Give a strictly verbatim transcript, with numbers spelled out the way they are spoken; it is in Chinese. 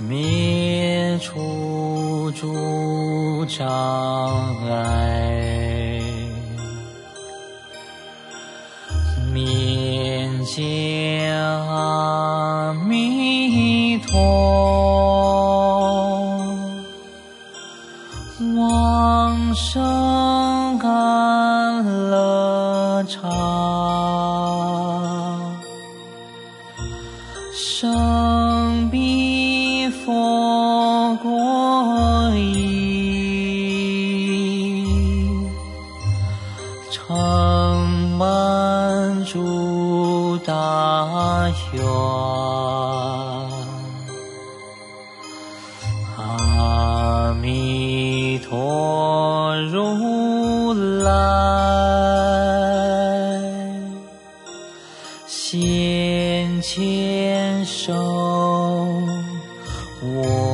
灭除诸障碍，面见阿弥陀，往生甘乐刹，生彼佛国已，成满诸大愿。阿弥陀如来，现前受我